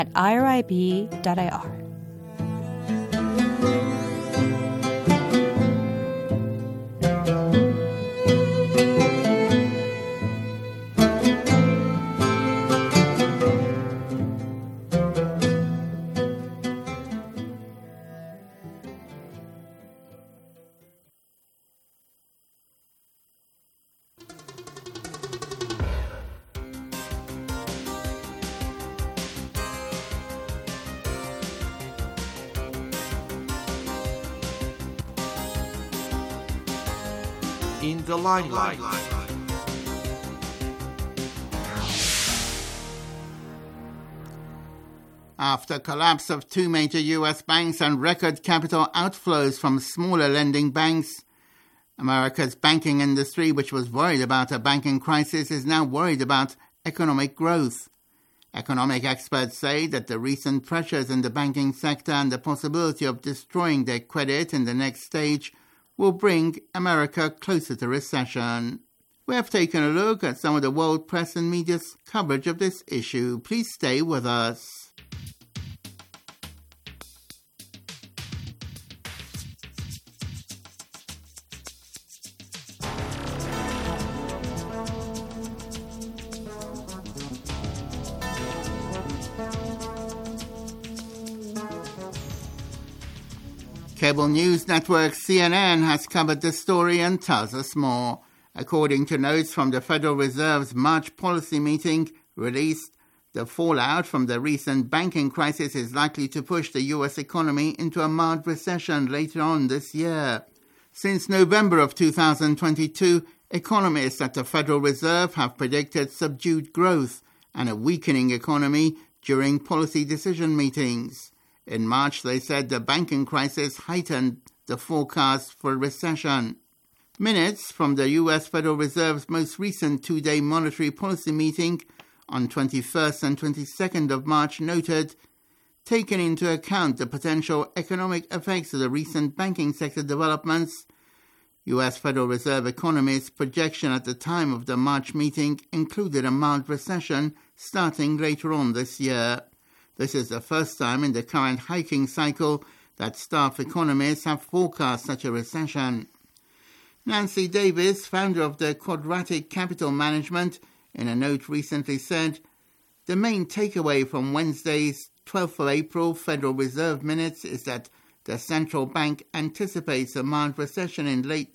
at irib.ir. In the limelight. After collapse of two major U.S. banks and record capital outflows from smaller lending banks, America's banking industry, which was worried about a banking crisis, is now worried about economic growth. Economic experts say that the recent pressures in the banking sector and the possibility of destroying their credit in the next stage will bring America closer to recession. We have taken a look at some of the world press and media's coverage of this issue. Please stay with us. Cable news network CNN has covered the story and tells us more. According to notes from the Federal Reserve's March policy meeting released, the fallout from the recent banking crisis is likely to push the U.S. economy into a mild recession later on this year. Since November of 2022, economists at the Federal Reserve have predicted subdued growth and a weakening economy during policy decision meetings. In March, they said the banking crisis heightened the forecast for recession. Minutes from the U.S. Federal Reserve's most recent two-day monetary policy meeting on 21st and 22nd of March noted, taking into account the potential economic effects of the recent banking sector developments, U.S. Federal Reserve economists' projection at the time of the March meeting included a mild recession starting later on this year. This is the first time in the current hiking cycle that staff economists have forecast such a recession. Nancy Davis, founder of the Quadratic Capital Management, in a note recently said, the main takeaway from Wednesday's 12th of April Federal Reserve minutes is that the central bank anticipates a mild recession in late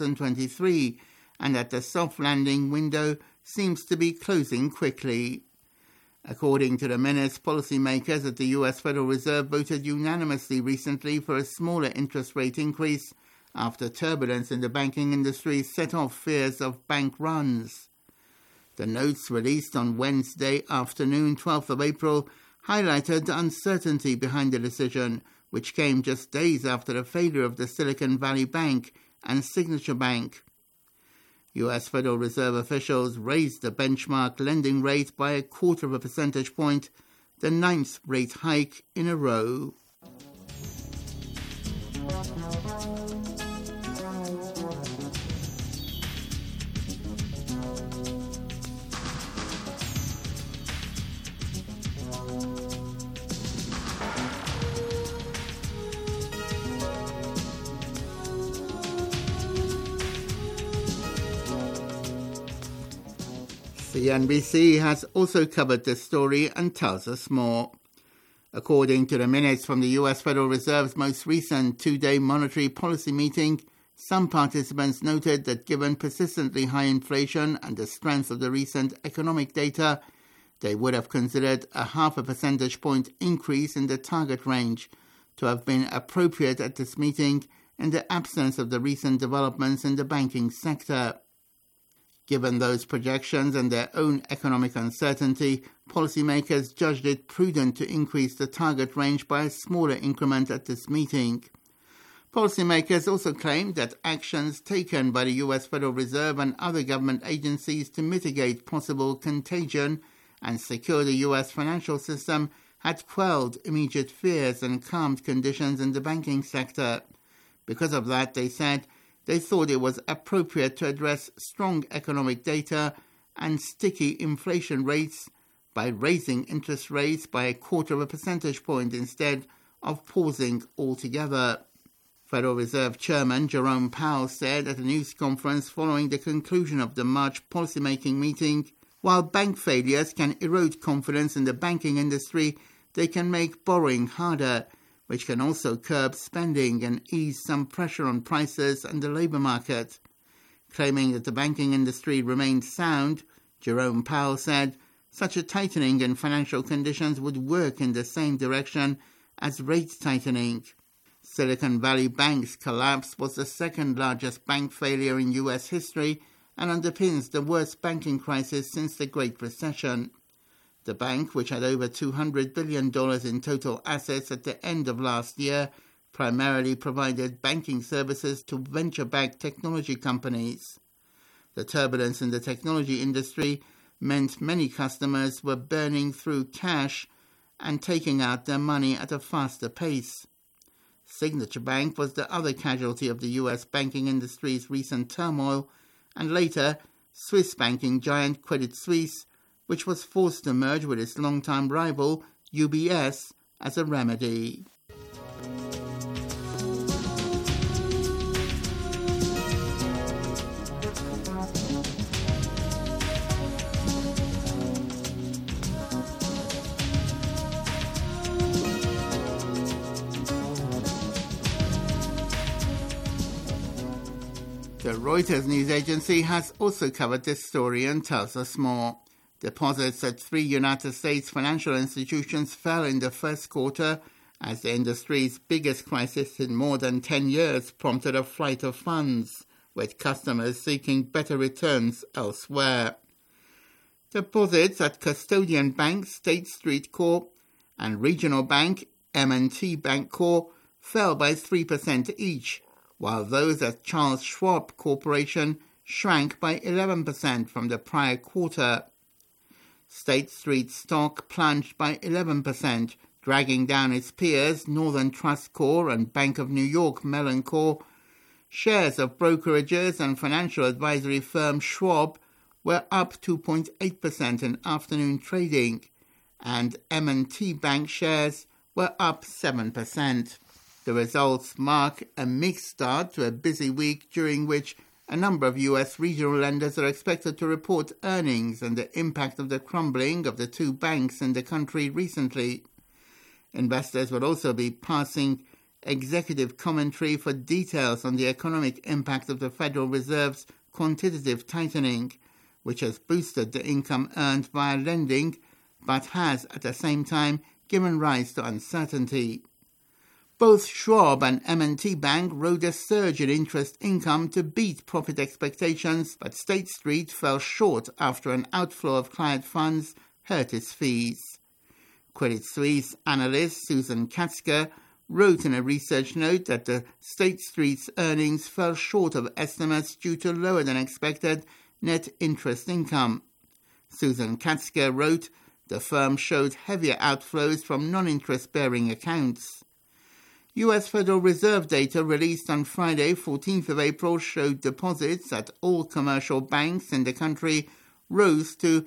2023 and that the soft landing window seems to be closing quickly. According to the minutes, policymakers at the U.S. Federal Reserve voted unanimously recently for a smaller interest rate increase after turbulence in the banking industry set off fears of bank runs. The notes released on Wednesday afternoon, 12th of April, highlighted the uncertainty behind the decision, which came just days after the failure of the Silicon Valley Bank and Signature Bank. U.S. Federal Reserve officials raised the benchmark lending rate by 0.25 percentage point, the 9th rate hike in a row. CNBC has also covered this story and tells us more. According to the minutes from the U.S. Federal Reserve's most recent two-day monetary policy meeting, some participants noted that given persistently high inflation and the strength of the recent economic data, they would have considered a 0.5 percentage point increase in the target range to have been appropriate at this meeting in the absence of the recent developments in the banking sector. Given those projections and their own economic uncertainty, policymakers judged it prudent to increase the target range by a smaller increment at this meeting. Policymakers also claimed that actions taken by the U.S. Federal Reserve and other government agencies to mitigate possible contagion and secure the U.S. financial system had quelled immediate fears and calmed conditions in the banking sector. Because of that, they said, they thought it was appropriate to address strong economic data and sticky inflation rates by raising interest rates by 0.25 percentage point instead of pausing altogether. Federal Reserve Chairman Jerome Powell said at a news conference following the conclusion of the March policymaking meeting, while bank failures can erode confidence in the banking industry, they can make borrowing harder, which can also curb spending and ease some pressure on prices and the labour market. Claiming that the banking industry remained sound, Jerome Powell said such a tightening in financial conditions would work in the same direction as rate tightening. Silicon Valley Bank's collapse was the second largest bank failure in U.S. history and underpins the worst banking crisis since the Great Recession. The bank, which had over $200 billion in total assets at the end of last year, primarily provided banking services to venture-backed technology companies. The turbulence in the technology industry meant many customers were burning through cash and taking out their money at a faster pace. Signature Bank was the other casualty of the U.S. banking industry's recent turmoil, and later Swiss banking giant Credit Suisse, which was forced to merge with its longtime rival, UBS, as a remedy. The Reuters news agency has also covered this story and tells us more. Deposits at 3 United States financial institutions fell in the first quarter as the industry's biggest crisis in more than 10 years prompted a flight of funds, with customers seeking better returns elsewhere. Deposits at custodian bank State Street Corp and regional bank M&T Bank Corp fell by 3% each, while those at Charles Schwab Corporation shrank by 11% from the prior quarter. State Street stock plunged by 11%, dragging down its peers Northern Trust Corp and Bank of New York Mellon Corp. Shares of brokerages and financial advisory firm Schwab were up 2.8% in afternoon trading, and M&T Bank shares were up 7%. The results mark a mixed start to a busy week during which a number of U.S. regional lenders are expected to report earnings and the impact of the crumbling of the two banks in the country recently. Investors will also be passing executive commentary for details on the economic impact of the Federal Reserve's quantitative tightening, which has boosted the income earned via lending, but has at the same time given rise to uncertainty. Both Schwab and M&T Bank rode a surge in interest income to beat profit expectations, but State Street fell short after an outflow of client funds hurt its fees. Credit Suisse analyst Susan Katzker wrote in a research note that the State Street's earnings fell short of estimates due to lower than expected net interest income. Susan Katzker wrote the firm showed heavier outflows from non-interest-bearing accounts. U.S. Federal Reserve data released on Friday, 14th of April, showed deposits at all commercial banks in the country rose to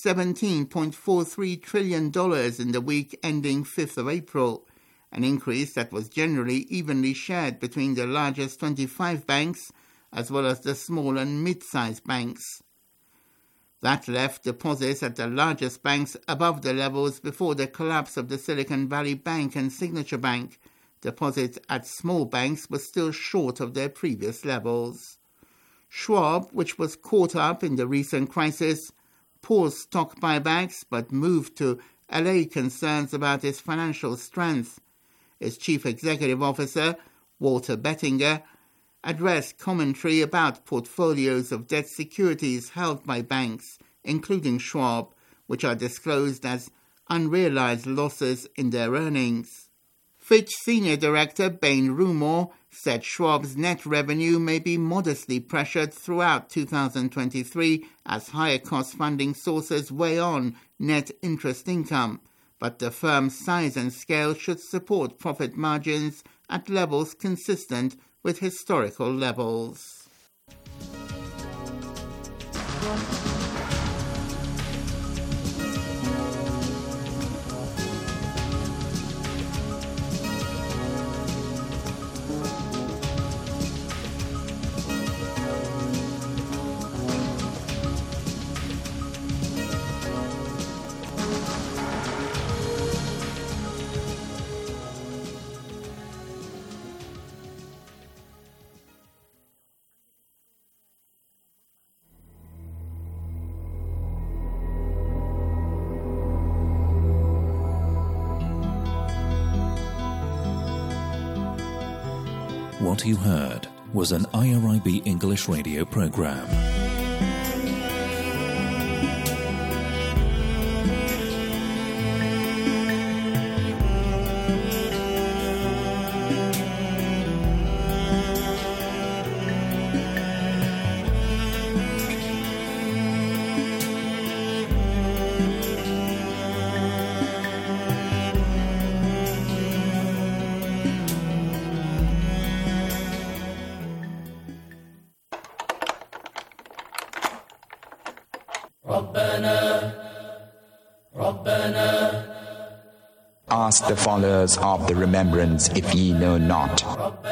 $17.43 trillion in the week ending 5th of April, an increase that was generally evenly shared between the largest 25 banks as well as the small and mid-sized banks. That left deposits at the largest banks above the levels before the collapse of the Silicon Valley Bank and Signature Bank. Deposits at small banks were still short of their previous levels. Schwab, which was caught up in the recent crisis, paused stock buybacks but moved to allay concerns about its financial strength. Its chief executive officer, Walter Bettinger, addressed commentary about portfolios of debt securities held by banks, including Schwab, which are disclosed as unrealized losses in their earnings. Fitch Senior Director Bain Rumor said Schwab's net revenue may be modestly pressured throughout 2023 as higher cost funding sources weigh on net interest income, but the firm's size and scale should support profit margins at levels consistent with historical levels. What you heard was an IRIB English radio program. Ask the followers of the remembrance if ye know not.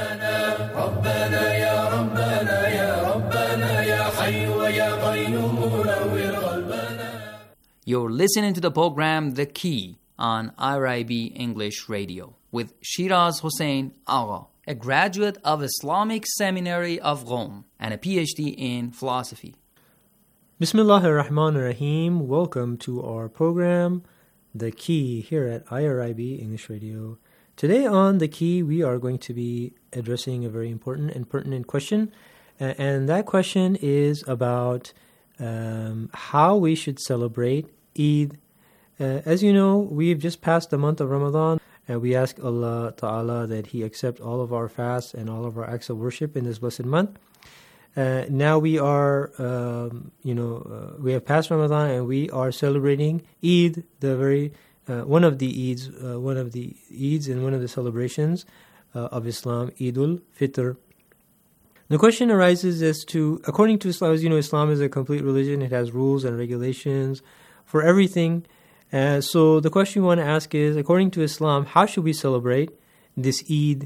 You're listening to the program The Key on IRIB English Radio with Shiraz Hussain Agha, a graduate of Islamic Seminary of Rome and a PhD in philosophy. Bismillahir Rahmanir Rahim. Welcome to our program, The Key, here at IRIB English Radio. Today on The Key, we are going to be addressing a very important and pertinent question. And that question is about how we should celebrate Eid. As you know, we've just passed the month of Ramadan, and we ask Allah Ta'ala that He accept all of our fasts and all of our acts of worship in this blessed month. Now we are, we have passed Ramadan and we are celebrating Eid, one of the Eids and one of the celebrations of Islam, Eidul Fitr. The question arises as to, according to Islam, as you know, Islam is a complete religion. It has rules and regulations for everything. So the question we want to ask is, according to Islam, how should we celebrate this Eid?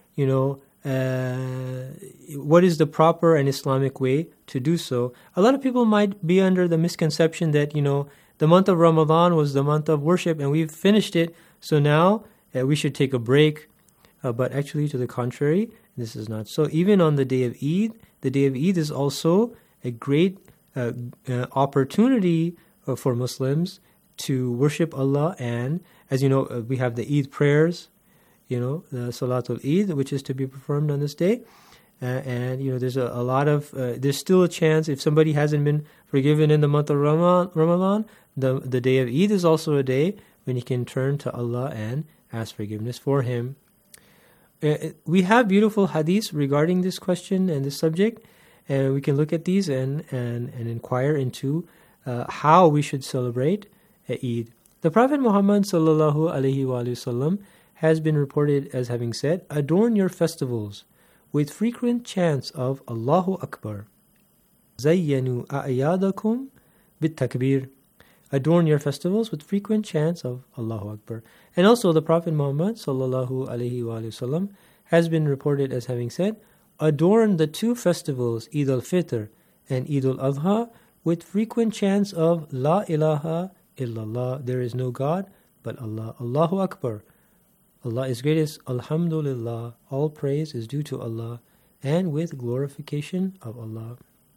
What is the proper and Islamic way to do so? A lot of people might be under the misconception that, the month of Ramadan was the month of worship and we've finished it, so now we should take a break. But actually, to the contrary, this is not so. Even on the day of Eid is also a great opportunity for Muslims to worship Allah. And as you know, we have the Eid prayers, the Salatul Eid, which is to be performed on this day. There's there's still a chance if somebody hasn't been forgiven in the month of Ramadan, the day of Eid is also a day when he can turn to Allah and ask forgiveness for him. We have beautiful hadiths regarding this question and this subject, and we can look at these and inquire into how we should celebrate Eid. The Prophet Muhammad sallallahu alaihi wasallam has been reported as having said, "Adorn your festivals with frequent chants of Allahu Akbar. Zayyanu a'yadakum bit-takbir." Adorn your festivals with frequent chants of Allahu Akbar. And also the Prophet Muhammad sallallahu alaihi wasallam has been reported as having said, "Adorn the two festivals, Eid al-Fitr and Eid al-Adha, with frequent chants of La ilaha illallah, there is no God but Allah. Allahu Akbar, Allah is greatest. Alhamdulillah, all praise is due to Allah, and with glorification of Allah."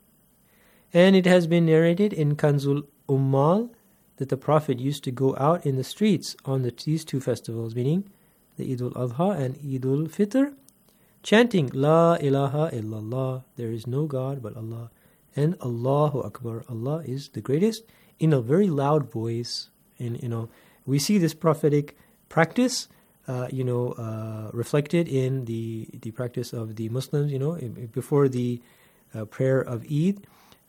And it has been narrated in Kanzul Ummal that the Prophet used to go out in the streets on these two festivals, meaning the Eid al-Adha and Eid al-Fitr, chanting La ilaha illallah, there is no God but Allah, and Allahu Akbar, Allah is the greatest, in a very loud voice. And we see this prophetic practice reflected in the practice of the Muslims. Before the prayer of Eid,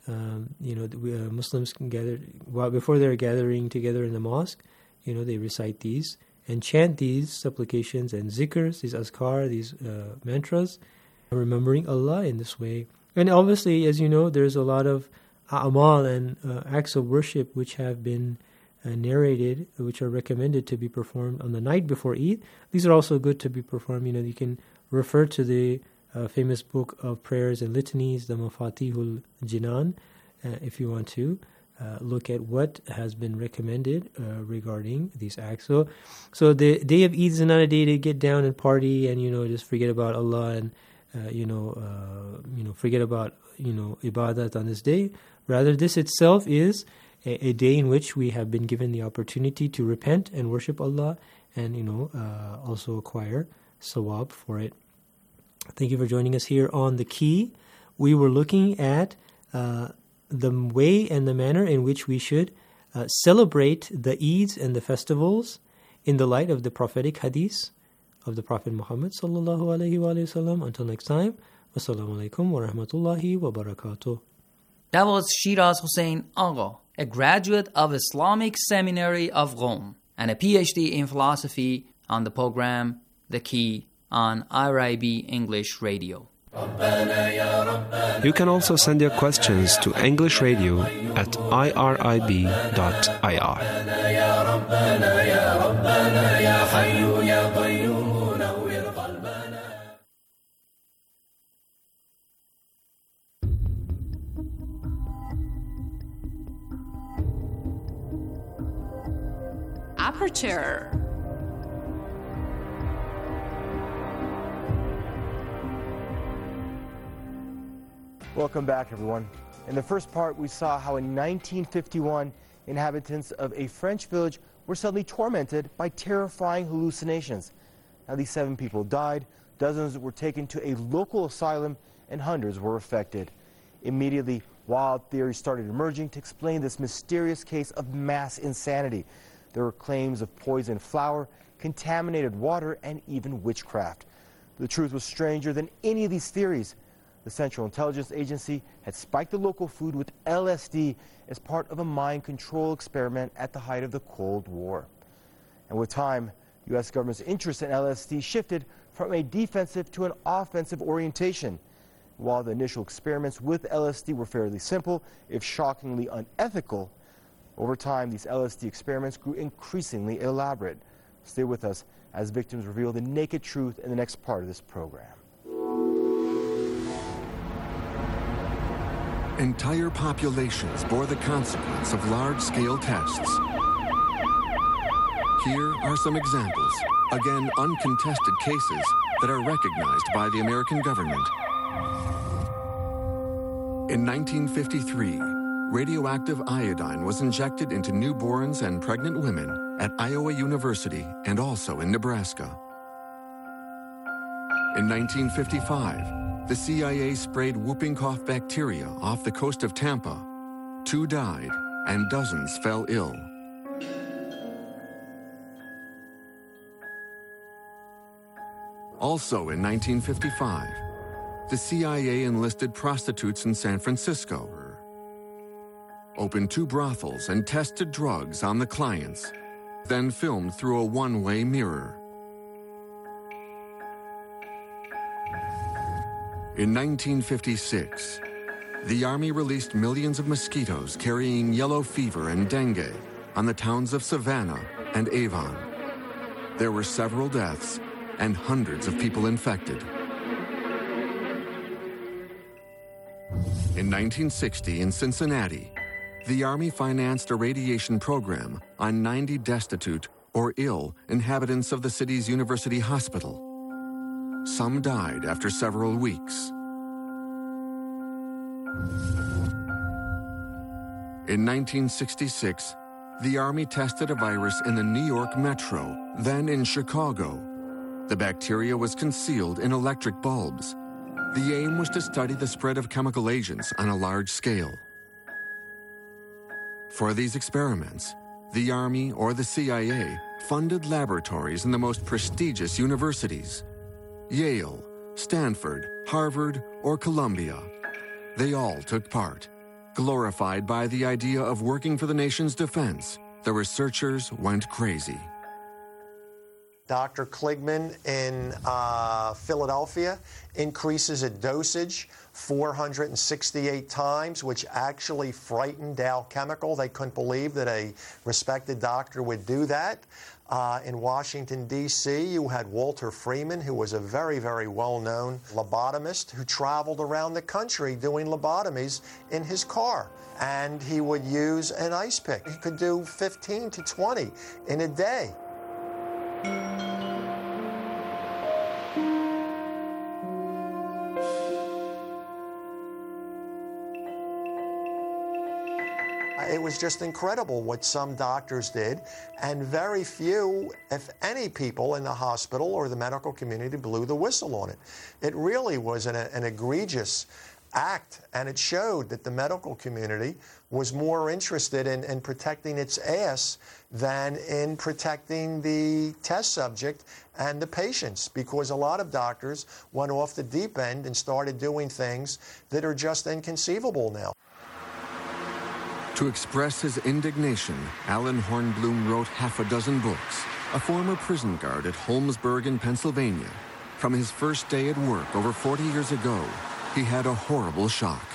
Muslims can gather before they're gathering together in the mosque. They recite these and chant these supplications and zikrs, these azkar, these mantras, remembering Allah in this way. And obviously, as you know, there's a lot of a'mal and acts of worship which have been narrated, which are recommended to be performed on the night before Eid. These are also good to be performed. You can refer to the famous book of prayers and litanies, the Mafatihul Jinan, if you want to look at what has been recommended regarding these acts. So the day of Eid is not a day to get down and party and just forget about Allah and forget about ibadat on this day. Rather, this itself is a day in which we have been given the opportunity to repent and worship Allah and also acquire sawab for it. Thank you for joining us here on The Key. We were looking at the way and the manner in which we should celebrate the Eids and the festivals in the light of the prophetic hadith of the Prophet Muhammad sallallahu alaihi wasallam. Until next time, wassalamu alaikum wa rahmatullahi wa barakatuh. That was Shiraz Hossein Agha, a graduate of Islamic Seminary of Rome and a PhD in philosophy, on the program The Key on IRIB English Radio. You can also send your questions to English Radio at irib.ir. Aperture. Welcome back, everyone. In the first part, we saw how in 1951, inhabitants of a French village were suddenly tormented by terrifying hallucinations. At least 7 people died, dozens were taken to a local asylum, and hundreds were affected. Immediately, wild theories started emerging to explain this mysterious case of mass insanity. There were claims of poisoned flour, contaminated water, and even witchcraft. The truth was stranger than any of these theories. The Central Intelligence Agency had spiked the local food with LSD as part of a mind control experiment at the height of the Cold War. And with time, the U.S. government's interest in LSD shifted from a defensive to an offensive orientation. While the initial experiments with LSD were fairly simple, if shockingly unethical, over time these LSD experiments grew increasingly elaborate. Stay with us as victims reveal the naked truth in the next part of this program. Entire populations bore the consequence of large-scale tests. Here are some examples, again uncontested cases that are recognized by the American government. In 1953, radioactive iodine was injected into newborns and pregnant women at Iowa University and also in Nebraska. In 1955, the CIA sprayed whooping cough bacteria off the coast of Tampa. 2 died and dozens fell ill. Also in 1955, the CIA enlisted prostitutes in San Francisco, opened 2 brothels and tested drugs on the clients, then filmed through a one-way mirror. In 1956, the Army released millions of mosquitoes carrying yellow fever and dengue on the towns of Savannah and Avon. There were several deaths and hundreds of people infected. In 1960, in Cincinnati, the Army financed a radiation program on 90 destitute or ill inhabitants of the city's university hospital. Some died after several weeks. In 1966, the Army tested a virus in the New York Metro, then in Chicago. The bacteria was concealed in electric bulbs. The aim was to study the spread of chemical agents on a large scale. For these experiments, the Army or the CIA funded laboratories in the most prestigious universities: Yale, Stanford, Harvard, or Columbia. They all took part. Glorified by the idea of working for the nation's defense, the researchers went crazy. Dr. Kligman in Philadelphia increases a dosage 468 times, which actually frightened Dow Chemical. They couldn't believe that a respected doctor would do that. In Washington, D.C., you had Walter Freeman, who was a very, very well-known lobotomist who traveled around the country doing lobotomies in his car. And he would use an ice pick. He could do 15 to 20 in a day. It was was just incredible what some doctors did, and very few, if any, people in the hospital or the medical community blew the whistle on it. It really was an egregious act, and it showed that the medical community was more interested in protecting its ass than in protecting the test subject and the patients, because a lot of doctors went off the deep end and started doing things that are just inconceivable now. To express his indignation, Alan Hornblum wrote half a dozen books. A former prison guard at Holmesburg in Pennsylvania. From his first day at work over 40 years ago, he had a horrible shock.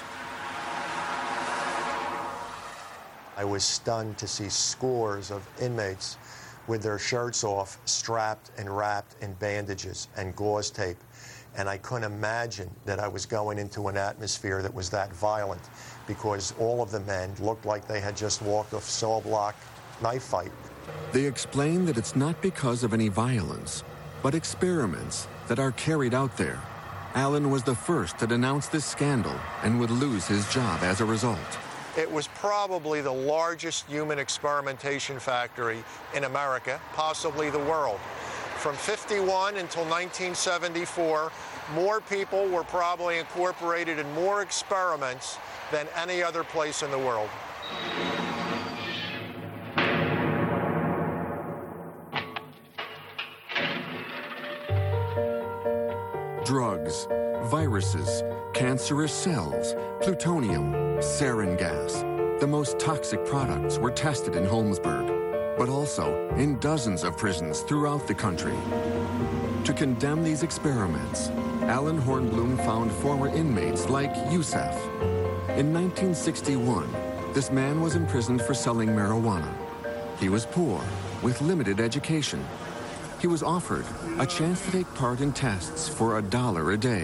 I was stunned to see scores of inmates with their shirts off, strapped and wrapped in bandages and gauze tape. And I couldn't imagine that I was going into an atmosphere that was that violent, because all of the men looked like they had just walked a cell block knife fight. They explain that it's not because of any violence, but experiments that are carried out there. Alan was the first to denounce this scandal and would lose his job as a result. It was probably the largest human experimentation factory in America, possibly the world. From 51 until 1974, more people were probably incorporated in more experiments than any other place in the world. Drugs, viruses, cancerous cells, plutonium, sarin gas. The most toxic products were tested in Holmesburg, but also in dozens of prisons throughout the country. To condemn these experiments, Alan Hornblum found former inmates like Yusef. In 1961, this man was imprisoned for selling marijuana. He was poor, with limited education. He was offered a chance to take part in tests for $1 a day.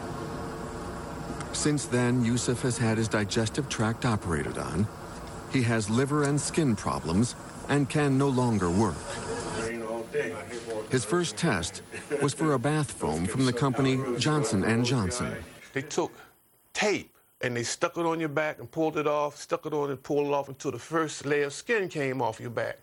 Since then, Yusef has had his digestive tract operated on. He has liver and skin problems and can no longer work. His first test was for a bath foam from the company Johnson & Johnson. They took tape and they stuck it on your back and pulled it off, stuck it on and pulled it off until the first layer of skin came off your back.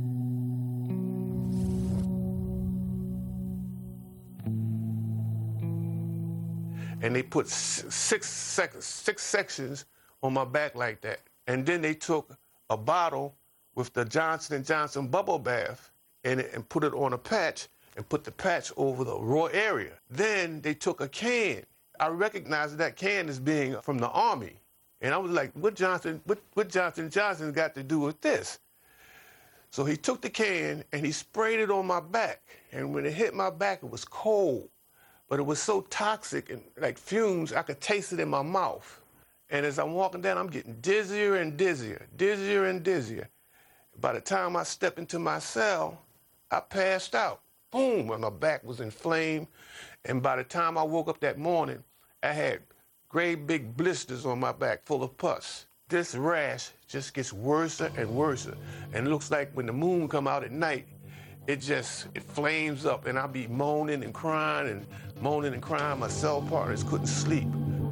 And they put six sections on my back like that. And then they took a bottle with the Johnson & Johnson bubble bath in it and put it on a patch and put the patch over the raw area. Then they took a can. I recognized that can as being from the Army. And I was like, what Johnson Johnson got to do with this? So he took the can and he sprayed it on my back. And when it hit my back, it was cold. But it was so toxic and like fumes, I could taste it in my mouth. And as I'm walking down, I'm getting dizzier and dizzier, dizzier and dizzier. By the time I stepped into my cell, I passed out. Boom, and my back was inflamed. And by the time I woke up that morning, I had great big blisters on my back full of pus. This rash just gets worse and worse. And it looks like when the moon come out at night, it flames up, and I'll be moaning and crying. My cell partners couldn't sleep.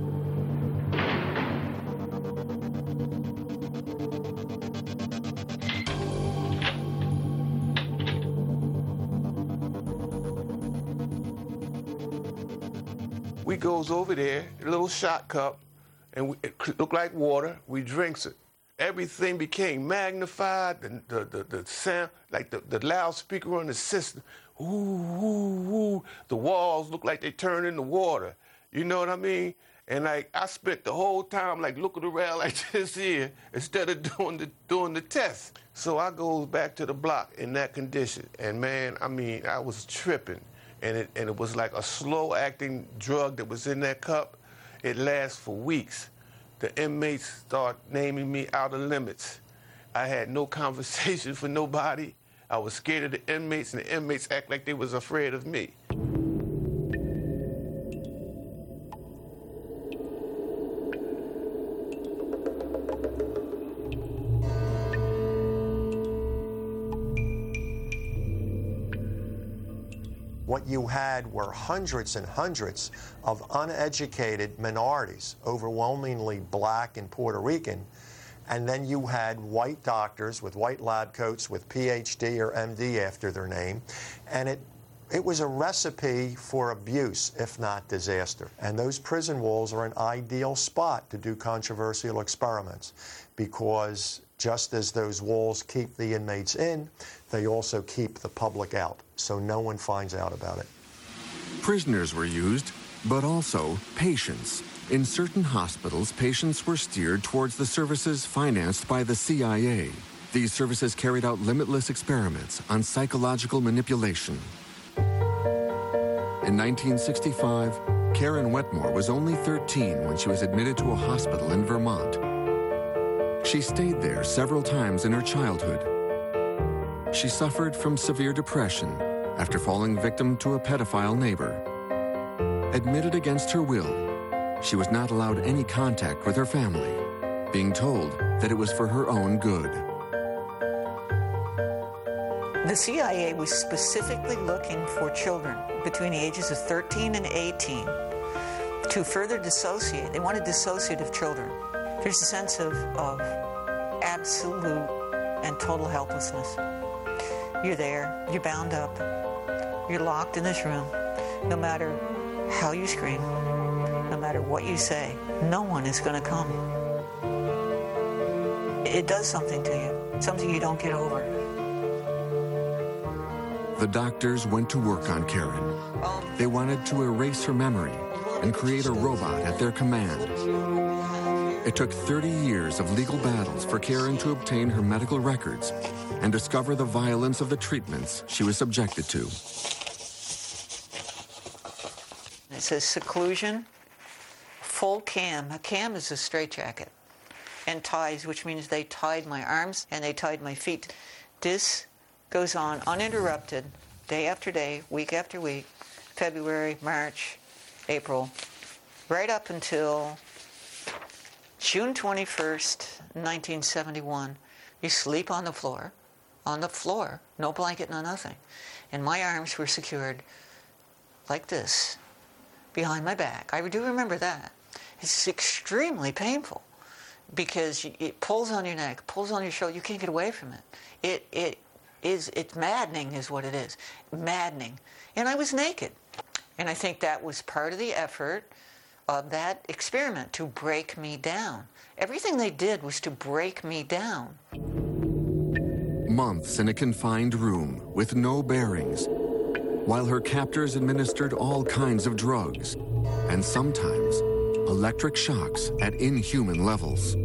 We goes over there, a little shot cup, and it looked like water. We drinks it. Everything became magnified, the sound, like the loudspeaker on the system. Ooh, ooh, ooh. The walls look like they turned into water. You know what I mean? And like I spent the whole time like looking around like this here instead of doing the test. So I goes back to the block in that condition. And man, I mean, I was tripping. And it was like a slow-acting drug that was in that cup. It lasts for weeks. The inmates start naming me out of limits. I had no conversation for nobody. I was scared of the inmates, and the inmates act like they was afraid of me. What you had were hundreds and hundreds of uneducated minorities, overwhelmingly black and Puerto Rican, and then you had white doctors with white lab coats with PhD or MD after their name, and it was a recipe for abuse, if not disaster. And those prison walls are an ideal spot to do controversial experiments because just as those walls keep the inmates in, they also keep the public out, so no one finds out about it. Prisoners were used, but also patients. In certain hospitals, patients were steered towards the services financed by the CIA. These services carried out limitless experiments on psychological manipulation. In 1965, Karen Wetmore was only 13 when she was admitted to a hospital in Vermont. She stayed there several times in her childhood. She suffered from severe depression after falling victim to a pedophile neighbor. Admitted against her will, she was not allowed any contact with her family, being told that it was for her own good. The CIA was specifically looking for children between the ages of 13 and 18 to further dissociate. They wanted dissociative children. There's a sense of absolute and total helplessness. You're there, you're bound up, you're locked in this room. No matter how you scream, no matter what you say, no one is going to come. It does something to you, something you don't get over. The doctors went to work on Karen. They wanted to erase her memory and create a robot at their command. It took 30 years of legal battles for Karen to obtain her medical records and discover the violence of the treatments she was subjected to. It says seclusion, full cam. A cam is a straitjacket. And ties, which means they tied my arms and they tied my feet. This goes on uninterrupted, day after day, week after week, February, March, April, right up until June 21st, 1971. You sleep on the floor, no blanket, no nothing. And my arms were secured like this, behind my back. I do remember that. It's extremely painful because it pulls on your neck, pulls on your shoulder. You can't get away from it. It's maddening is what it is. Maddening. And I was naked. And I think that was part of the effort of that experiment, to break me down. Everything they did was to break me down. Months in a confined room with no bearings, while her captors administered all kinds of drugs, and sometimes electric shocks at inhuman levels.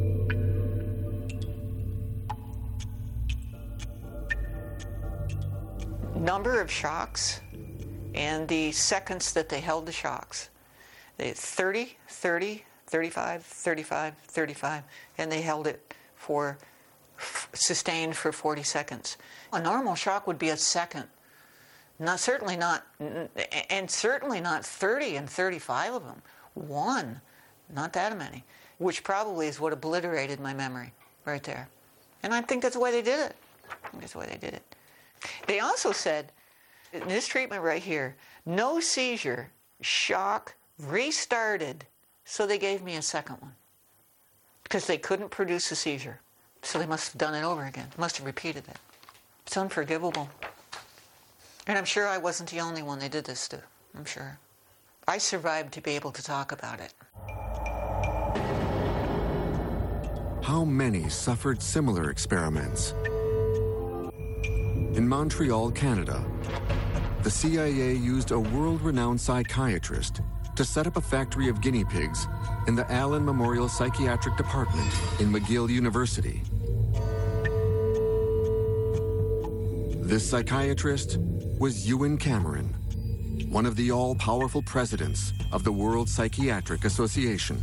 Number of shocks and the seconds that they held the shocks. They 30, 30, 35, 35, 35, and they held it for sustained for 40 seconds. A normal shock would be a second. Certainly not 30 and 35 of them. One, not that many, which probably is what obliterated my memory right there. And I think that's the way they did it. They also said, in this treatment right here, no seizure, shock, restarted. So they gave me a second one because they couldn't produce a seizure. So they must have done it over again, must have repeated it. It's unforgivable. And I'm sure I wasn't the only one they did this to. I'm sure. I survived to be able to talk about it. How many suffered similar experiments? In Montreal, Canada, the CIA used a world-renowned psychiatrist to set up a factory of guinea pigs in the Allen Memorial Psychiatric Department in McGill University. This psychiatrist was Ewen Cameron, one of the all-powerful presidents of the World Psychiatric Association.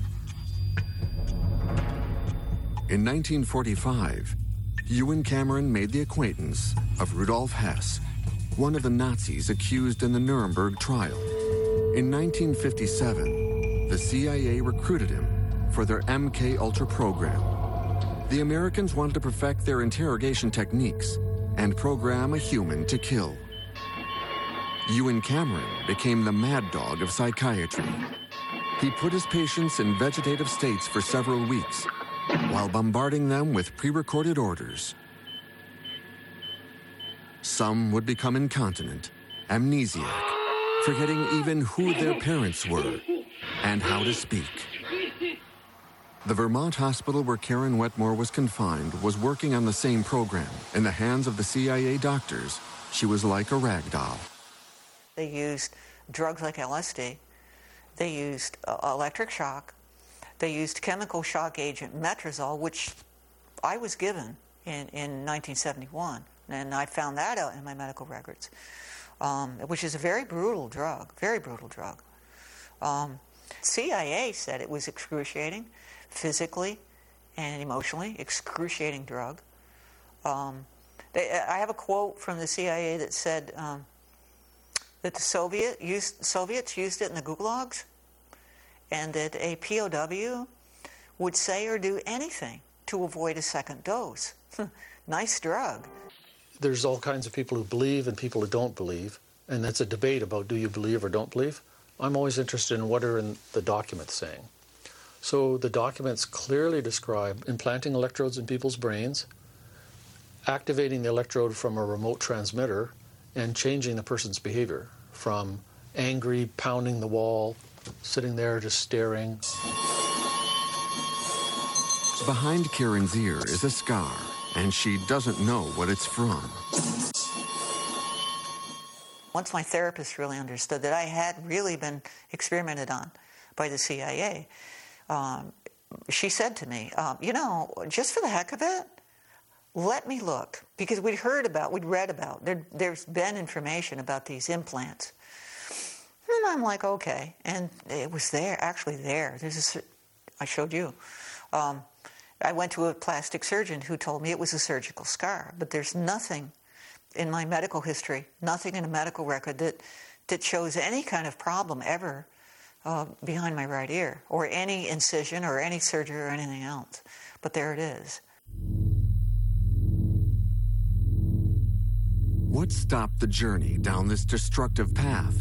In 1945, Ewen Cameron made the acquaintance of Rudolf Hess, one of the Nazis accused in the Nuremberg trial. In 1957, the CIA recruited him for their MK Ultra program. The Americans wanted to perfect their interrogation techniques and program a human to kill. Ewen Cameron became the mad dog of psychiatry. He put his patients in vegetative states for several weeks while bombarding them with pre-recorded orders. Some would become incontinent, amnesiac, forgetting even who their parents were and how to speak. The Vermont hospital where Karen Wetmore was confined was working on the same program. In the hands of the CIA doctors, she was like a rag doll. They used drugs like LSD. They used electric shock. They used chemical shock agent Metrazol, which I was given in 1971. And I found that out in my medical records, which is a very brutal drug, very brutal drug. CIA said it was excruciating, physically and emotionally, excruciating drug. I have a quote from the CIA that said that the Soviets used it in the gulags, and that a POW would say or do anything to avoid a second dose. Nice drug. There's all kinds of people who believe and people who don't believe, and that's a debate about do you believe or don't believe. I'm always interested in what are in the documents saying. So the documents clearly describe implanting electrodes in people's brains, activating the electrode from a remote transmitter, and changing the person's behavior from angry, pounding the wall, sitting there just staring. Behind Karen's ear is a scar, and she doesn't know what it's from. Once my therapist really understood that I had really been experimented on by the CIA, she said to me, just for the heck of it, let me look. Because we'd read about, there's been information about these implants. And I'm like, okay. And it was there, actually there. I showed you. I went to a plastic surgeon who told me it was a surgical scar. But there's nothing in my medical history, nothing in a medical record that shows any kind of problem ever behind my right ear, or any incision or any surgery or anything else. But there it is. What stopped the journey down this destructive path?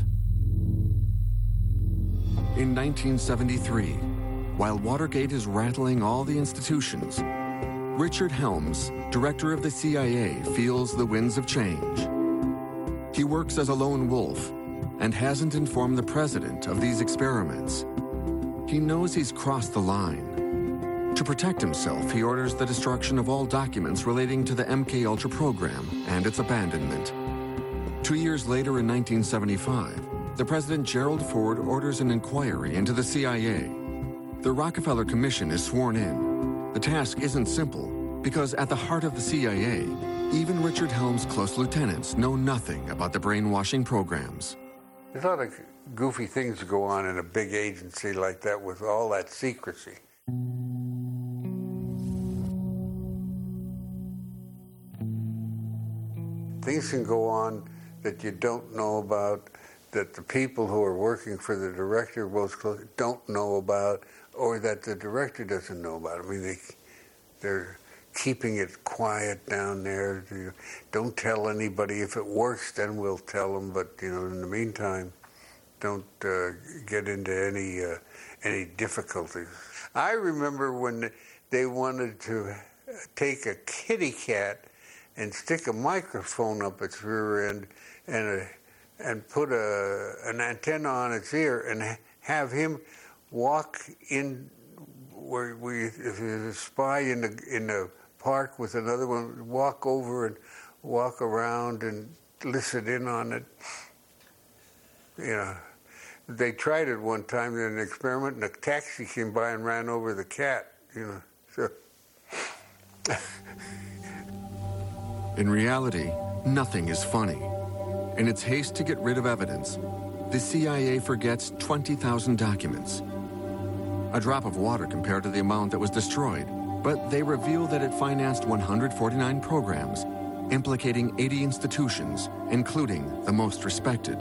In 1973, while Watergate is rattling all the institutions, Richard Helms, director of the CIA, feels the winds of change. He works as a lone wolf and hasn't informed the president of these experiments. He knows he's crossed the line. To protect himself, he orders the destruction of all documents relating to the MKUltra program and its abandonment. 2 years later, in 1975, the President Gerald Ford orders an inquiry into the CIA. The Rockefeller Commission is sworn in. The task isn't simple, because at the heart of the CIA, even Richard Helms' close lieutenants know nothing about the brainwashing programs. There's a lot of goofy things that go on in a big agency like that with all that secrecy. Things can go on that you don't know about, that the people who are working for the director most closely don't know about, or that the director doesn't know about. I mean, they're keeping it quiet down there. Don't tell anybody. If it works, then we'll tell them. But in the meantime, don't get into any difficulties. I remember when they wanted to take a kitty cat and stick a microphone up its rear end and put an antenna on its ear and have him walk in where if there's a spy in the park with another one, walk over and walk around and listen in on it. They tried it one time in an experiment, and a taxi came by and ran over the cat. So. In reality, nothing is funny. In its haste to get rid of evidence, the CIA forgets 20,000 documents. A drop of water compared to the amount that was destroyed, but they reveal that it financed 149 programs, implicating 80 institutions, including the most respected.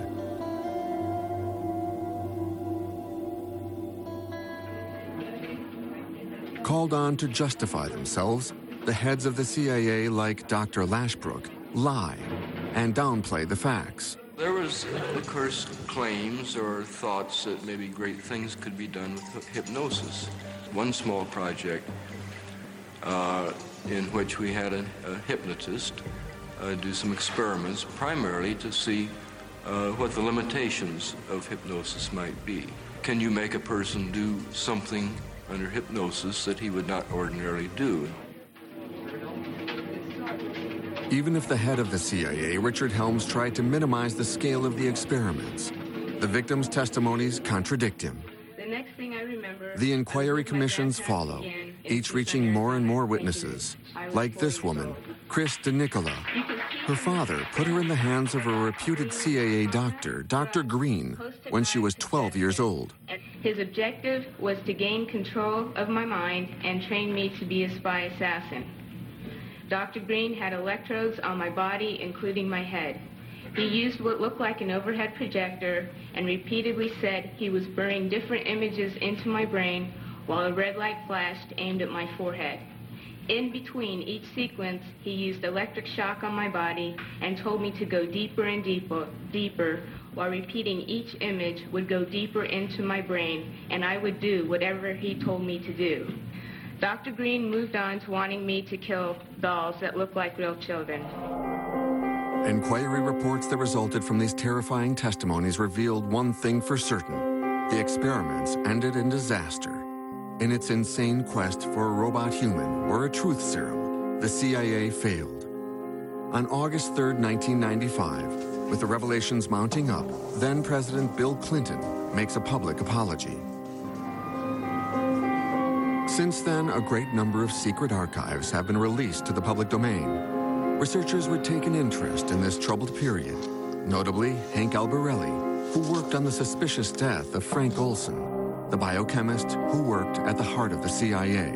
Called on to justify themselves, the heads of the CIA, like Dr. Lashbrook, lie and downplay the facts. There was, of course, claims or thoughts that maybe great things could be done with hypnosis. One small project in which we had a hypnotist do some experiments, primarily to see what the limitations of hypnosis might be. Can you make a person do something under hypnosis that he would not ordinarily do? Even if the head of the CIA, Richard Helms, tried to minimize the scale of the experiments, the victims' testimonies contradict him. The next thing I remember, the inquiry commissions follow, each reaching more and more witnesses, like this woman, Chris DeNicola. Her father put her in the hands of a reputed CIA doctor, Dr. Green, when she was 12 years old. His objective was to gain control of my mind and train me to be a spy assassin. Dr. Green had electrodes on my body, including my head. He used what looked like an overhead projector and repeatedly said he was burning different images into my brain while a red light flashed aimed at my forehead. In between each sequence, he used electric shock on my body and told me to go deeper and deeper, while repeating each image would go deeper into my brain, and I would do whatever he told me to do. Dr. Green moved on to wanting me to kill dolls that looked like real children. Inquiry reports that resulted from these terrifying testimonies revealed one thing for certain. The experiments ended in disaster. In its insane quest for a robot human or a truth serum, the CIA failed. On August 3, 1995, with the revelations mounting up, then-President Bill Clinton makes a public apology. Since then, a great number of secret archives have been released to the public domain. Researchers would take an interest in this troubled period, notably Hank Albarelli, who worked on the suspicious death of Frank Olson, the biochemist who worked at the heart of the CIA.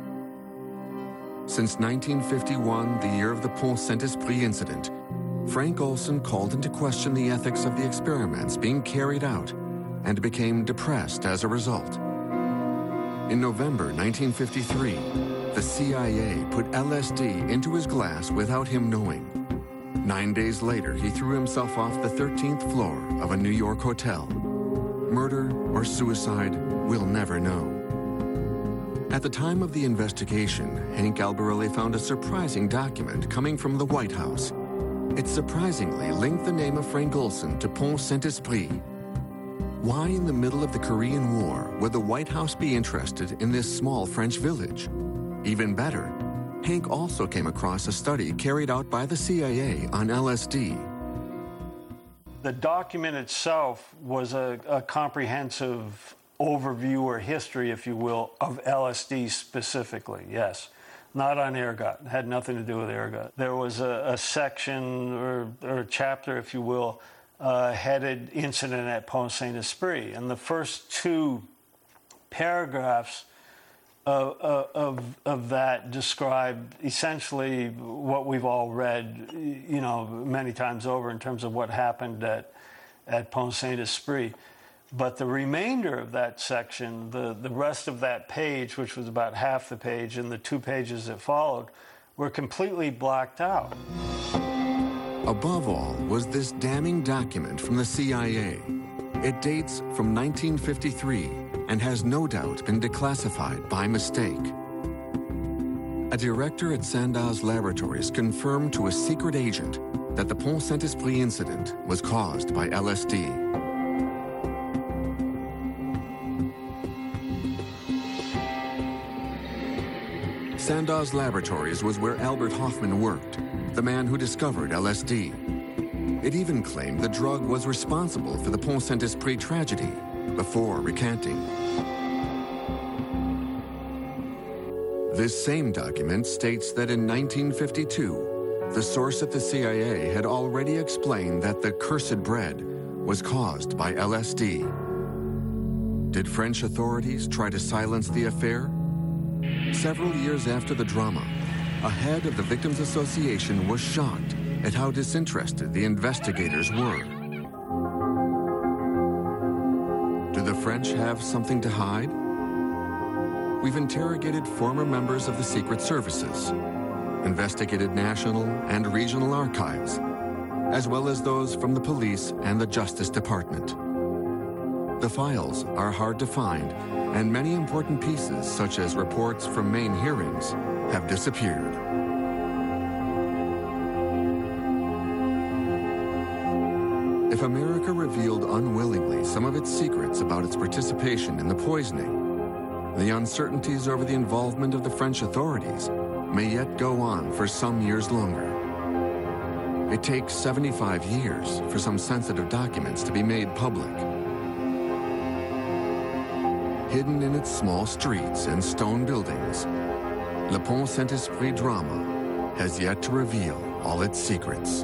Since 1951, the year of the Pont Saint-Esprit incident, Frank Olson called into question the ethics of the experiments being carried out and became depressed as a result. In November 1953, the CIA put LSD into his glass without him knowing. 9 days later, he threw himself off the 13th floor of a New York hotel. Murder or suicide, we'll never know. At the time of the investigation, Hank Albarelli found a surprising document coming from the White House. It surprisingly linked the name of Frank Olson to Pont Saint-Esprit. Why in the middle of the Korean War would the White House be interested in this small French village? Even better, Hank also came across a study carried out by the CIA on LSD. The document itself was a comprehensive overview or history, if you will, of LSD specifically, yes. Not on ergot. It had nothing to do with ergot. There was a section or a chapter, if you will, headed Incident at Pont Saint-Esprit. And the first two paragraphs of that describe essentially what we've all read, many times over in terms of what happened at Pont Saint-Esprit. But the remainder of that section, the rest of that page, which was about half the page, and the 2 pages that followed, were completely blacked out. Above all was this damning document from the CIA. It dates from 1953 and has no doubt been declassified by mistake. A director at Sandoz Laboratories confirmed to a secret agent that the Pont Saint-Esprit incident was caused by LSD. Sandoz Laboratories was where Albert Hofmann worked, the man who discovered LSD. It even claimed the drug was responsible for the Pont Saint-Esprit tragedy, before recanting. This same document states that in 1952, the source at the CIA had already explained that the cursed bread was caused by LSD. Did French authorities try to silence the affair? Several years after the drama, a head of the Victims Association was shocked at how disinterested the investigators were. Do the French have something to hide? We've interrogated former members of the secret services, investigated national and regional archives, as well as those from the police and the Justice Department. The files are hard to find, and many important pieces, such as reports from main hearings, have disappeared. If America revealed unwillingly some of its secrets about its participation in the poisoning, the uncertainties over the involvement of the French authorities may yet go on for some years longer. It takes 75 years for some sensitive documents to be made public. Hidden in its small streets and stone buildings, Le Pont Saint-Esprit drama has yet to reveal all its secrets.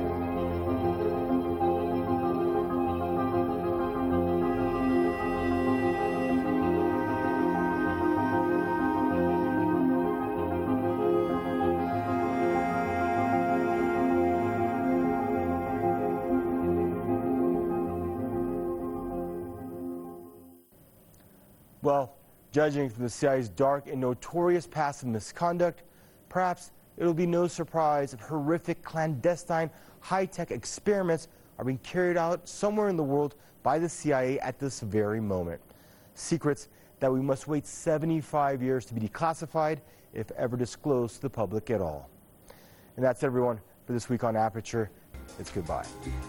Well, judging from the CIA's dark and notorious past of misconduct, perhaps it will be no surprise if horrific, clandestine, high-tech experiments are being carried out somewhere in the world by the CIA at this very moment. Secrets that we must wait 75 years to be declassified, if ever disclosed to the public at all. And that's everyone for this week on Aperture. It's goodbye.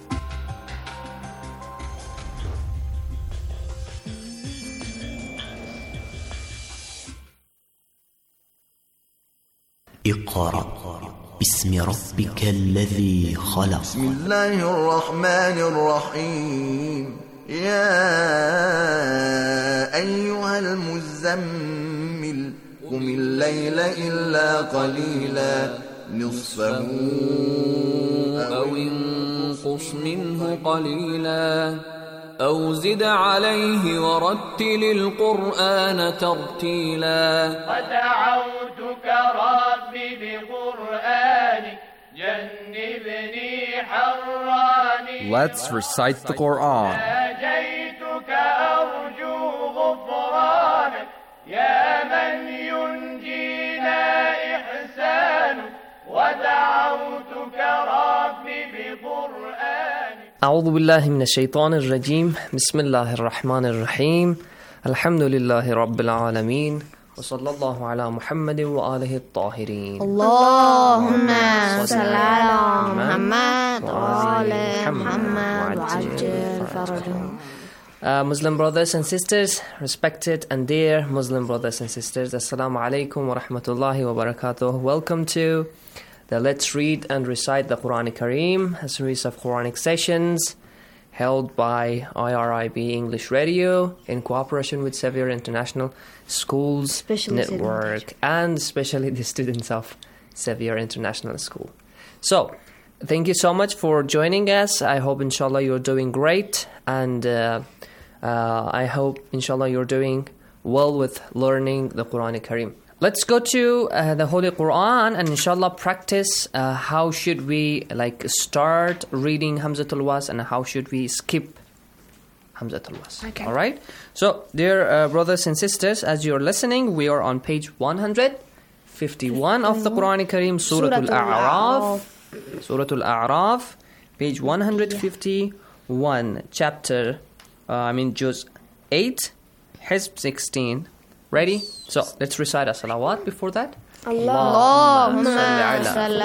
اقرأ باسم ربك الذي خلق. بسم الله الرحمن الرحيم. يا أيها المزمل قم الليل إلا قليلا نصفه أو انقص منه قليلا أو زد عليه ورتل القرآن ترتيلا. ودعوتك ربي بقرآنك جنبني حراني. Let's recite the Quran. ناجيتك أرجو غفرانك يا من ينجينا إحسانك. ودعوتك ربي بقرآنك. أعوذ بالله من الشيطان الرجيم. بسم الله الرحمن الرحيم. الحمد لله رب العالمين وصلى الله على محمد وآله الطاهرين. اللهم صل على محمد وآل محمد وعجل فرجهم. Muslim brothers and sisters, respected and dear Muslim brothers and sisters, Assalamu alaikum wa rahmatullahi wa barakatuh. Welcome to the Let's Read and Recite the Quran Kareem, a series of Quranic sessions held by IRIB English Radio in cooperation with Xavier International Schools Especially Network and especially the students of Xavier International School. So, thank you so much for joining us. I hope inshallah you're doing great, and I hope inshallah you're doing well with learning the Quran Kareem. Let's go to the Holy Quran and inshallah practice how should we start reading Hamzatul Was and how should we skip Hamzatul Was. Okay. Alright? So, dear brothers and sisters, as you're listening, we are on page 151 of the Quran Kareem, Surah Al-A'raf. Surah Al-A'raf, page 151, chapter, Juz 8, Hizb 16. Ready? So, let's recite a salawat before that. Allahumma salli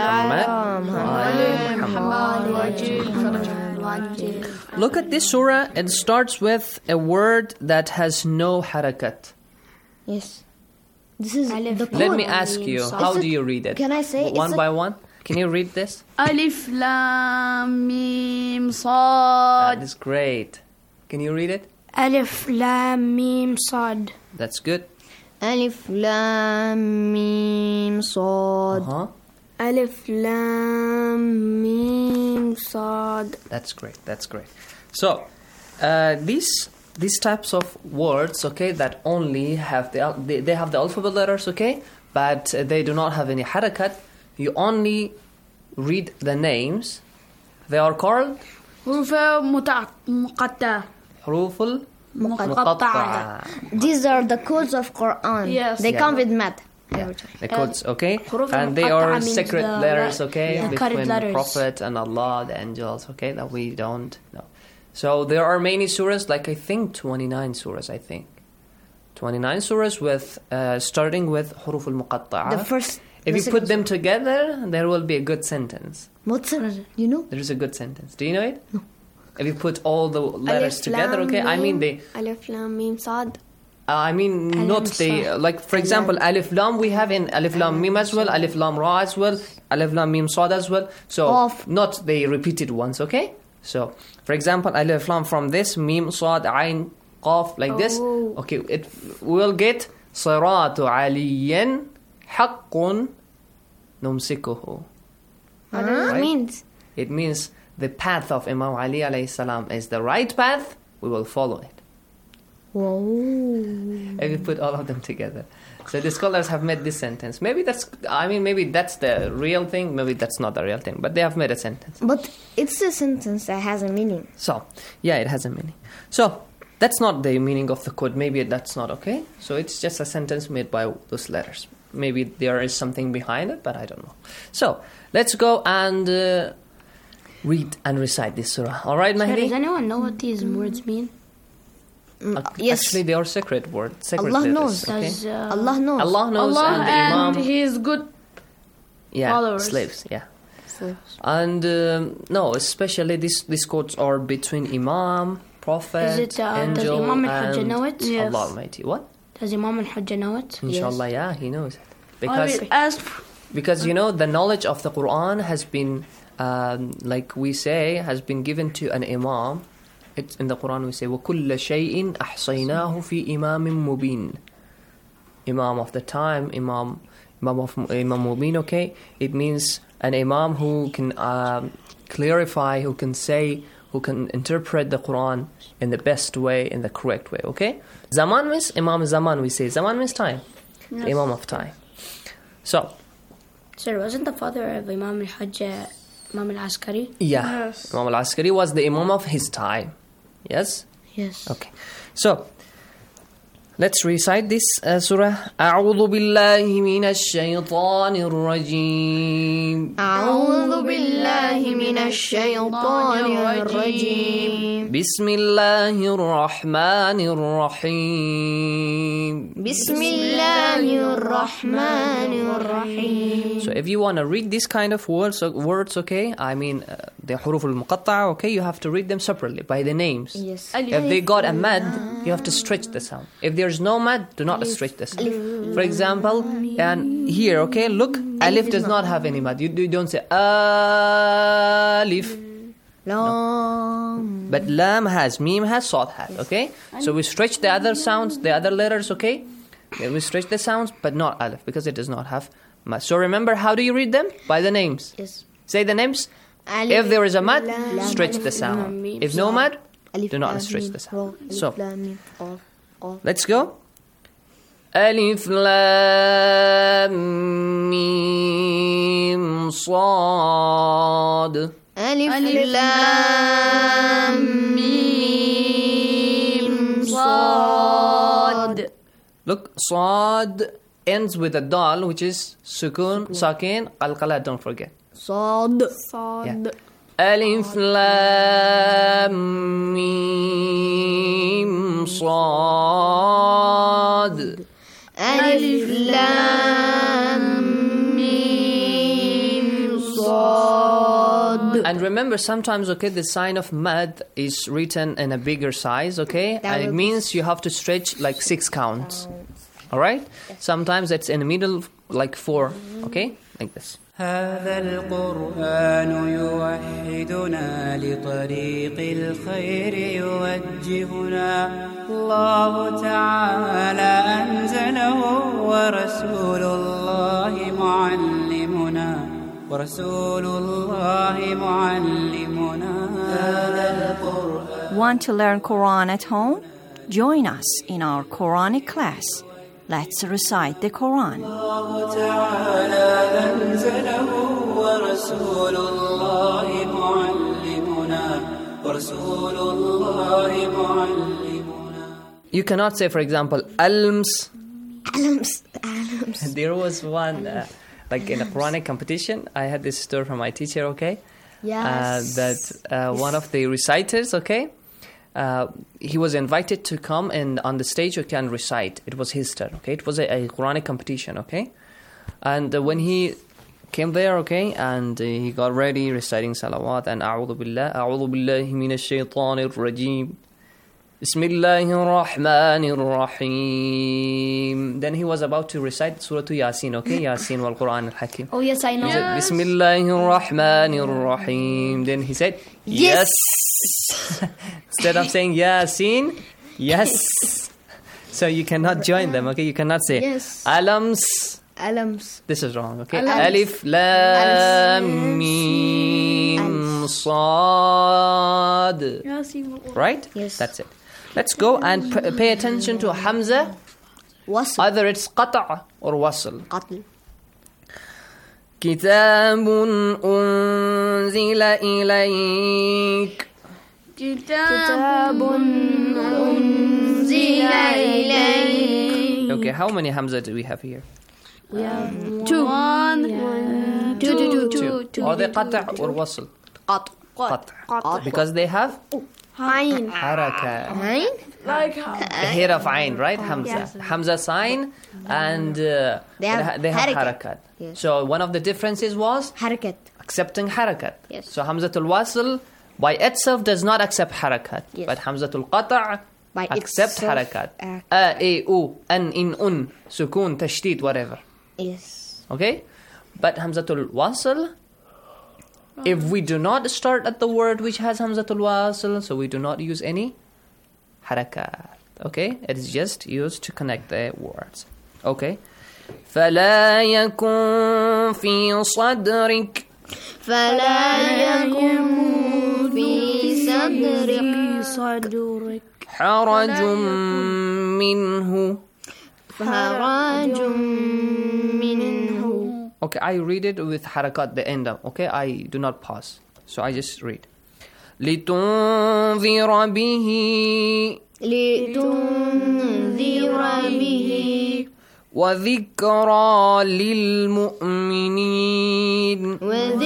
ala Muhammad. Look at this surah. It starts with a word that has no harakat. Yes. This is the Let me ask you, how do you read it? Can I say one by one? Can you read this? Alif Lam Mim Sad. That is great. Can you read it? Alif Lam Mim Sad. That's good. Alif Lam Mim Sad. Alif Lam Mim Sad. That's great. That's great. So, these types of words, okay, that only have they have the alphabet letters, okay, but they do not have any harakat. You only read the names. They are called حروف مقطعة. حروف المقطعة. These are the codes of Quran. Yes. They come with math. Yeah. The codes, okay? And they are secret letters, okay? Between the Prophet and Allah, the angels, okay? That we don't know. So there are many surahs, I think 29 surahs, 29 surahs with starting with حروف المقطعة. The first If you put them together, there will be a good sentence. You know? There is a good sentence. Do you know it? No. If you put all the letters together, okay? I mean, they... Alif, Lam, Mim, Sad. I mean, not they... Like, for example, Alif, Lam, we have in Alif, Lam, Mim as well, Alif, Lam, Ra as well, Alif, Lam, Mim, Sad as well. So, not the repeated ones, okay? So, for example, Alif, Lam from this, Mim, Sad, Ain, Qaf, like this. Okay, it will get صراط عليا حق نمسكه. What does it mean? It means the path of Imam Ali alayhi salam is the right path, we will follow it. Whoa. If you put all of them together. So the scholars have made this sentence. Maybe that's the real thing, maybe that's not the real thing, but they have made a sentence. But it's a sentence that has a meaning. So, yeah, it has a meaning. So, that's not the meaning of the code. Maybe that's not okay. So it's just a sentence made by those letters. Maybe there is something behind it, but I don't know. So, let's go and read and recite this surah. All right, Mahdi? Does anyone know what these words mean? Yes. Actually, they are sacred words. Sacred Allah letters, knows. Okay? Allah knows. Allah knows, Allah and Imam... His good followers. Slaves, yeah. And, no, especially these codes are between Imam... Prophet, angel, does Imam al-Hujjah know it? Yes. Allah Almighty. What? Does Imam al-Hujjah know it? Inshallah, yeah, he knows it. Because you know, the knowledge of the Quran has been, like we say, has been given to an Imam. It's in the Quran we say, وَكُلَّ شَيْءٍ أَحْصَيْنَاهُ فِي إِمَامٍ مُبِينٍ. Imam of the time, Imam Mubin, okay? It means an Imam who can clarify, who can say, who can interpret the Quran in the best way, in the correct way, okay? Zaman means Imam Zaman, we say. Zaman means time. Yes. The Imam of time. So. Sir, wasn't the father of Imam al-Hujjah Imam al-Askari? Yeah. Yes. Imam al-Askari was the Imam of his time. Yes? Yes. Okay. So, let's recite this surah. أعوذ بالله من الشيطان الرجيم. أعوذ بالله من الشيطان الرجيم. بسم الله الرحمن الرحيم. بسم الله الرحمن الرحيم. So if you want to read this kind of words, okay? I mean, the حروف المقطعة, okay? You have to read them separately by the names. Yes. If they got a mad, you have to stretch the sound. If there's no mad, do not stretch the sound. For example, and here, okay, look, alif does not have any mad. You don't say alif. No. But lam has, mim has, sad has, okay? So we stretch the other sounds, the other letters, okay? We stretch the sounds, but not alif, because it does not have mad. So remember, how do you read them? By the names. Yes. Say the names. If there is a mad, stretch the sound. If no mad, do not stretch the sound. So, let's go. Alif Lam Mim Sad. Alif Lam Mim Sad. Look, Sad ends with a dal, which is sukun, sakin, qalqala, don't forget. Sad. Yeah. Alif Lam Mim Sad. Alif Lam Mim Sad. And remember, sometimes, okay, the sign of mad is written in a bigger size, okay? And it means you have to stretch like 6 counts. Alright? Sometimes it's in the middle, like 4, okay? Like this. هذا القرآن يوحدنا لطريق الخير يوجهنا الله تعالى أنزله ورسول الله معلمنا هذا القرآن. Want to learn Quran at home? Join us in our Quranic class. Let's recite the Quran. الله تعالى أنزله ورسول الله معلمنا. You cannot say, for example, alms. Alms. There was one, like in a Quranic competition, I had this story from my teacher, okay? Yes. That one of the reciters, okay? He was invited to come and on the stage, okay, and recite. It was his turn, okay? It was a Quranic competition, okay? And when he came there, okay, and he got ready reciting salawat and a'udhu billahi minash shaitanir rajim. Bismillahir Rahmanir Rahim. Then he was about to recite Surah Yasin, okay? Yasin wal Quran al Hakim. Oh, yes, I know. He said, Bismillahir Rahmanir Rahim. Then he said, yes. Instead of saying Yasin, yes. So you cannot join them, okay? You cannot say Yes. Alams. This is wrong, okay? Alams. Alif, Lam, Mim, Sad. Right? Yes. That's it. Let's go and pay attention to Hamza. Wasl. Either it's qata' or wasl. Qatl. كتاب أنزل إليك. كتاب أنزل إليك. Okay, how many Hamza do we have here? We have two. Two. Are they qata' or wasl? قطع. Because they have Ain. حركة. Ain? The head of Ain, right? Hamza. Yes. Hamza sign and they have harakat. Yes. So one of the differences was Harakat. accepting harakat. Yes. So Hamzatul Wasl by itself does not accept harakat. Yes. But Hamzatul Qata' By accept itself, harakat. A, u, an, in, un, sukun, tashdid, whatever. Yes. Okay? But Hamzatul Wasl, if we do not start at the word which has Hamzatul Wasl, so we do not use any harakat. Okay? It is just used to connect the words. Okay? فلا يكن في صدرك صدرك حرج منه. Okay, I read it with harakat the end up. Okay, I do not pause. So I just read. لتنذر به وذكرى للمؤمنين.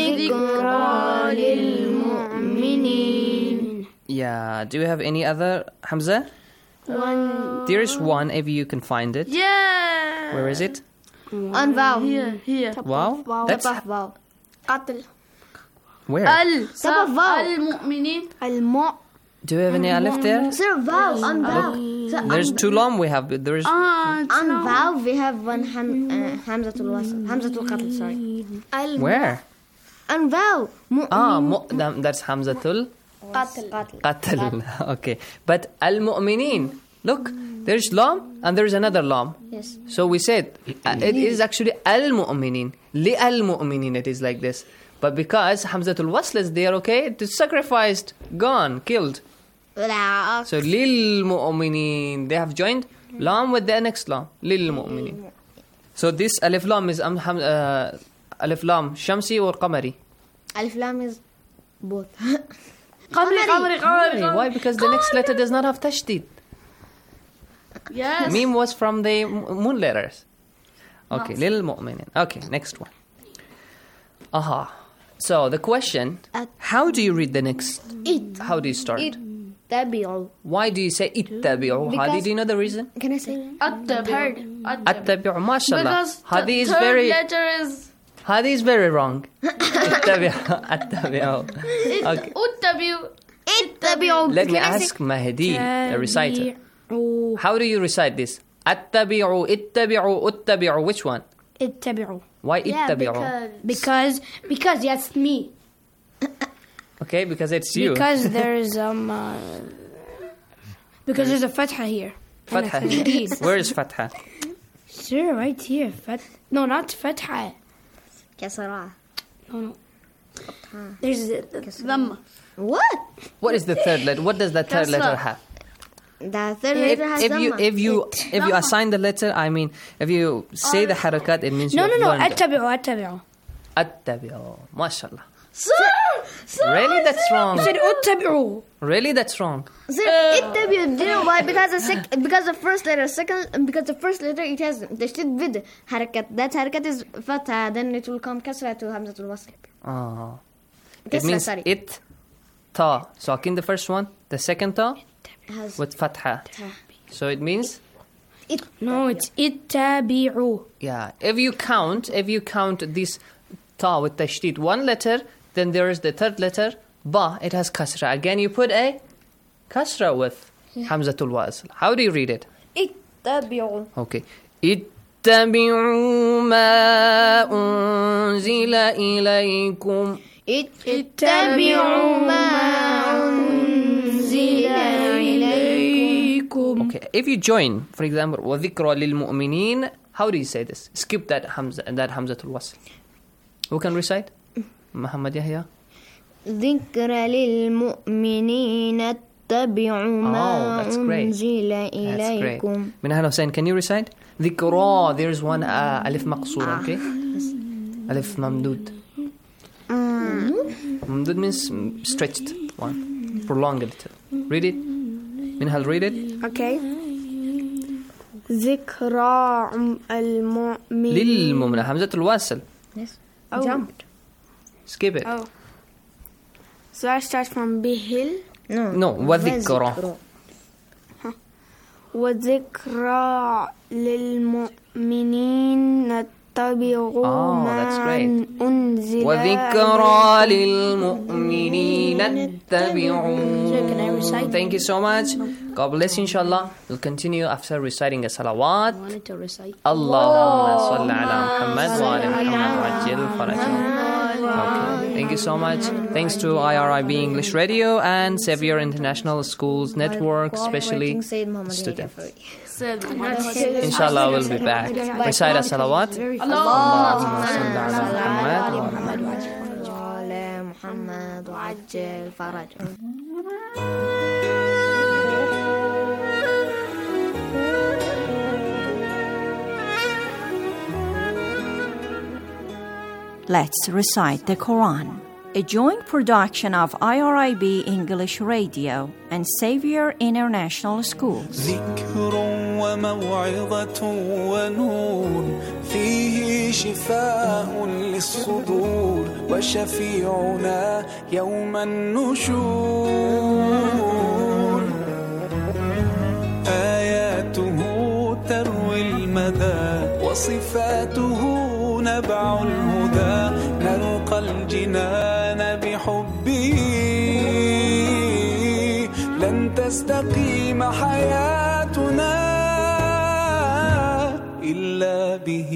Yeah, do you have any other Hamza? One. There is one if you can find it. Yeah. Where is it? On vowel. Here. Wow. That's vowel. قتل. where? Top of vowel. Do you have any alif there? Sir, vowel. On vowel. There's two lam we have. There is On vowel we have one Hamzatul Wasl. Hamzatul Qatl, sorry. where? On vowel. That's Hamzatul Qatl. Qatl. Okay. But al-mu'minin. Look, there's lam and there's another lam. Yes. So we said it is actually al-mu'minin. Li al-mu'minin it is like this. But because Hamzatul Wasl is there, okay, it is sacrificed, gone, killed. So lil mu'minin, they have joined lam with the next lam. Lil mu'minin. So this alif lam is alif lam shamsi or qamari? Alif lam is both. Qamari. Why? Because the next letter does not have tashdid. Yes. Mim was from the moon letters. Okay, lil mu'minin. Okay, next one. Aha. So the question, how do you read the next? How do you start? Ittabi'u. Why do you say ittabi'u? Hadi, do you know the reason? Can I say? Attabi'u. Attabi'u, mashallah. Because Hadi is third very... letter is... Hadi is very wrong. Ittabi'u. Attabi'u. Okay. Ittabi'u. Let me ask Mahdi, the reciter. How do you recite this? Attabi'u, ittabi'u, uttabi'u. Which one? Ittabi'u. Why ittabi'u? Because that's me. Okay, because it's you. Because there's because there's a fatha here. Fatha here. Where is fatha? Sir, right here. No, not fatha. Kasra. No. There's dhamma. What? What is the third letter? What does the third letter have? The third letter has dhamma. If you assign the letter, I mean, if you say the harakat, it means No. Attabi'u. Attabi'u. MashaAllah. Sir, really, that's wrong. You said uttabi'u. Really, that's wrong. Sir, ittabi'u. Do you know why? Because the first letter, because the first letter it has the shid vid harakat. That harakat is fatha. Then it will come kasra to hamzatul wasl. Oh. It Kasra, means sorry. it ta. So in the first one, the second ta Has with fatha. So it means No, it's اتبعوا. Yeah. If you count this ta with tashdid, one letter, then there is the third letter, ba, it has kasra. Again, you put a kasra with hamzatul wasl. How do you read it? اتبعوا. Okay. اتبعوا ما أنزل إليكم. اتبعوا ما أنزل إليكم. Okay. If you join, for example, وذكرى للمؤمنين, how do you say this? Skip that hamzatul wasl. Who can recite? Muhammad Yahya. ذكر للمؤمنين اتبعوا ما أنزل إليكم. Minhal Hussain, can you recite? ذكرى, there's one alif maqsoor, okay? Alif mamdud. Mamdud means stretched one, prolonged it. Read it. Minhal, read it. Okay. ذكرى المؤمنين. للمؤمنين. hamzatul wasl. Yes. Jumped. Skip it. Oh. So I start from bihil. No, وذكرى. وذكرى للمؤمنين اتبعوا ما أنزل. وذكرى للمؤمنين اتبعوا. Thank you so much. God bless you, inshallah. We'll continue after reciting a salawat. I wanted to recite. Allahumma salli ala Muhammad wa ala Muhammad wa ajil farajah. Okay. Thank you so much. Thanks to IRIB English Radio and Xavier International Schools Network, especially students. Inshallah, we'll be back. Recite a salawat. Allahumma salli ala Muhammad wa ala Muhammad wa ajil farajah. Let's recite the Quran, a joint production of IRIB English Radio and Xavier International Schools. ذكر وموعظة ونور فيه شفاء للصدور وشفيعنا يوم النشور آياته تروي المدى وصفاته نبع الهدى نلقى الجنان بحبه لن تستقيم حياتنا إلا به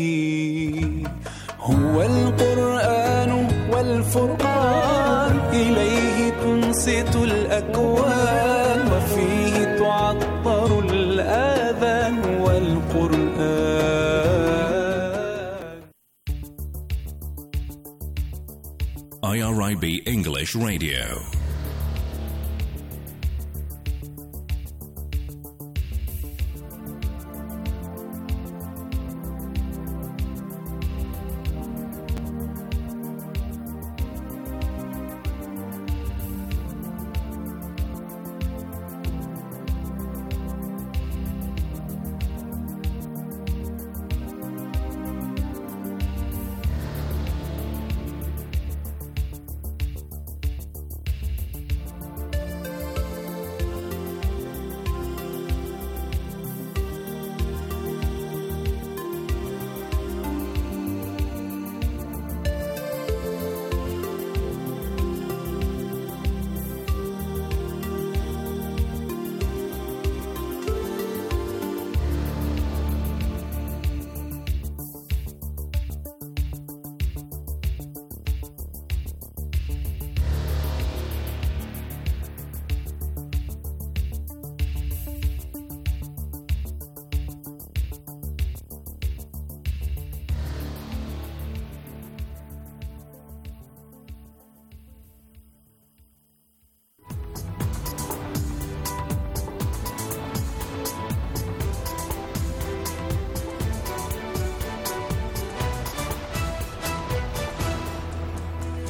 هو القرآن والفرقان إليه تنصت الأكوان وفيه تعطر الآذان والقرآن. IRIB English Radio.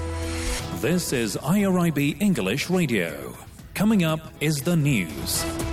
This is IRIB English Radio. Coming up is the news.